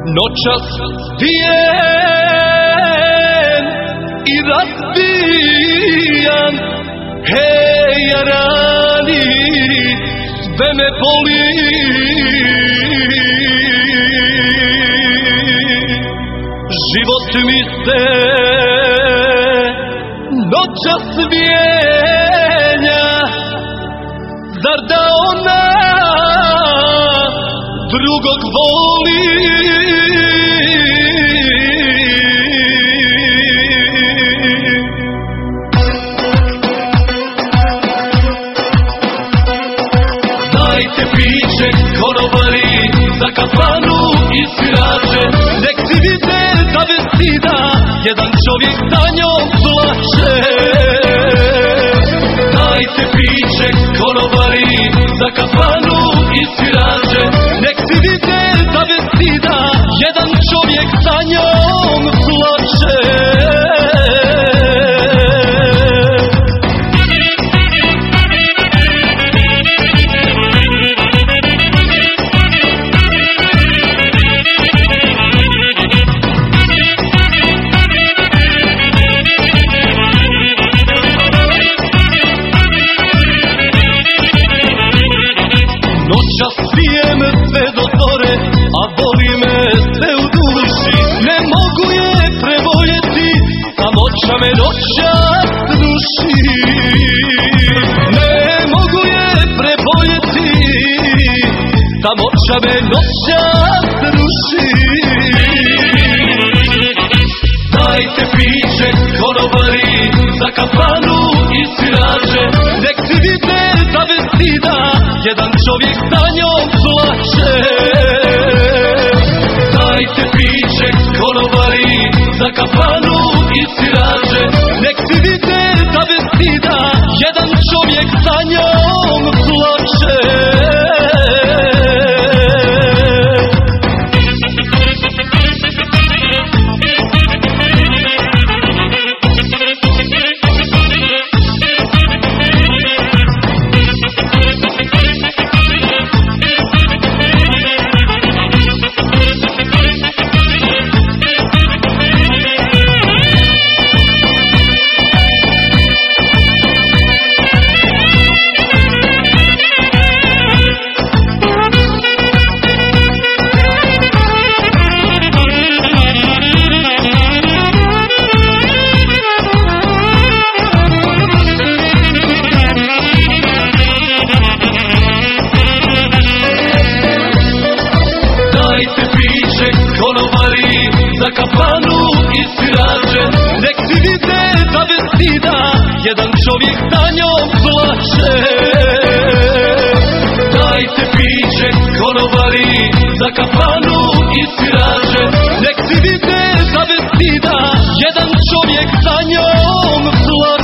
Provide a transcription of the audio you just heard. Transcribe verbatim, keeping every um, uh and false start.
Noćas pijem i razbijam, hej jarani, sve me boli. Život mi se noćas mijenja, zar da ona drugog voli? Dajte piće, konobari, za kafanu i svirače, nek si vide da bez stida jedan čovjek za njom plače. Dajte piće, konobari, za kafanu i svirače, nek si vide da bez stida jedan čovjek za njom plače. Noćas pijem sve do zore, a boli me sve u duši. Ne mogu je preboljeti, samoća me noćas duši. Ne mogu je preboljeti, samoća me noćas duši. Dajte piće, konobari, za kafanu i svirače, nek si vide da bez stida jedan čovjek za njom plače. Dajte piće, konobari, za kafanu i svirače, nek si vide da bez stida jedan čovjek za njom plače. Dajte piće, konobari, za kafanu i svirače, nek si vide da bez stida jedan čovjek za njom plače. Dajte piće, konobari, za kafanu i svirače, nek si vide da bez stida jedan čovjek za njom plače.